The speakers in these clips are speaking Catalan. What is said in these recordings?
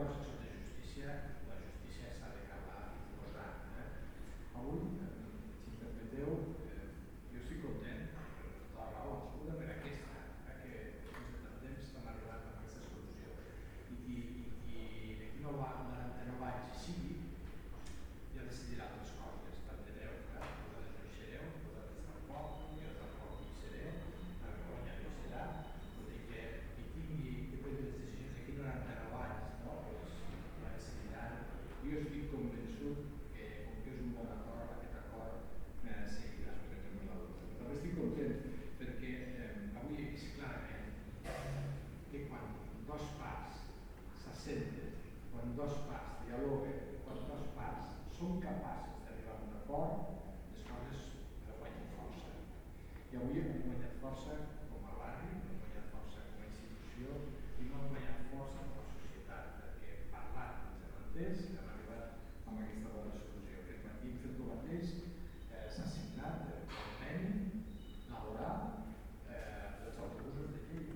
llavors, sota justícia, la justícia s'ha d'acabar imposant. Avui, si em permeteu, jo estic content per tota la raó, absolutament aquesta, que després de tant temps hem arribat a aquesta solució. I d'aquí 99 anys sigui, ja decidirà altres coses, t'enteneu, vosaltres no hi sereu, vosaltres tampoc, jo tampoc hi seré, la Begoña no hi serà, tot i que qui tingui que prendre les decisions d'aquí 99 anys, no? Pues, la decidiran. Jo estic convençut que, com que és un bon acord, aquest acord seguirà, perquè no la dubte. També estic content perquè avui he vist clarament que quan dos parts s'assenten, quan dos parts dialoguen, quan dos parts són capaces d'arribar a un acord, les coses guanyen força. I avui hem guanyat força com a barri, hem guanyat força com a institució i no hem guanyat força com a societat, perquè parlant ens hem entès i hem arribat a aquesta bona solució. Aquest matí hem fet el mateix, s'ha signat el conveni laboral dels autobusos de Lleida.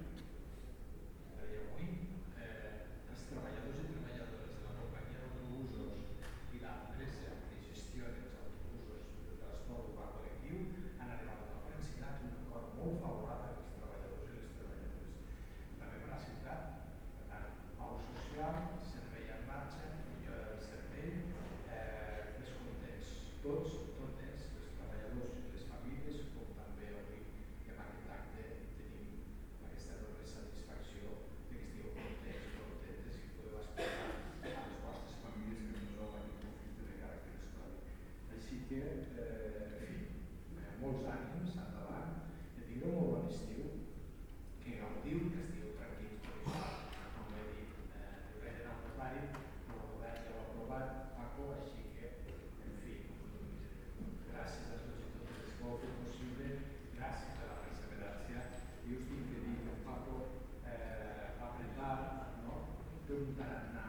I avui els treballadors i treballadores de la companyia d'autobusos i l'empresa que gestiona els autobusos del transport urbà col·lectiu han arribat a un acord, han signat un acord molt favorable als treballadors i les treballadores. També per a la ciutat, per tant, pau social, servei en marxa, millora del servei, més contents tots, totes, els treballadors i les famílies, com també avui que amb aquest acte tenim aquesta enorme satisfacció que estigueu contents, contentes i podeu explicar a les vostres famílies que no és aquest conflicte de caràcter històric. Així que, en fi, molts ànims, endavant, que tingueu molt bon estiu, que gaudiu, que estigueu tranquils, perquè això, com he dit, ho vaig anar a apropar-hi, però el govern ja ho ha aprovat, Paco, així que, en fi, gràcies a tots i totes les que ho heu fet possible, gràcies a la perseverància, i us tinc que dir que en Paco va apretar, no? Té un tarannà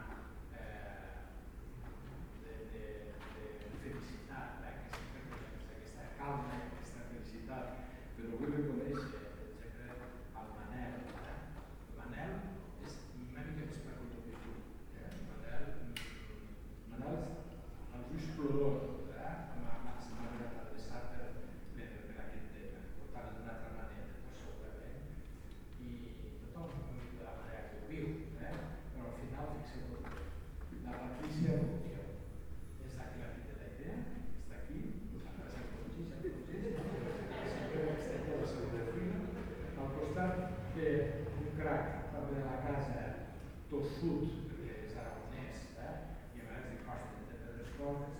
de felicitat, que sempre coneix aquesta calma i aquesta felicitat, però vull reconèixer, per exemple, al Manel. El Manel és una mica més preconegut que tu. Manel és els ulls plorós, m'ha anat adreçat per aquest tema, portant d'una altra manera, no segurament, i tothom ho diu de la manera que ho viu, però al final fixeu-vos bé. La Patricia Rubio és la que ha dit la idea, està aquí, nosaltres hem congit, sempre està aquí a la segona fila, al costat d'un crac també de la casa tossut, perquè és aragonès, i a vegades li costa entendre les coses,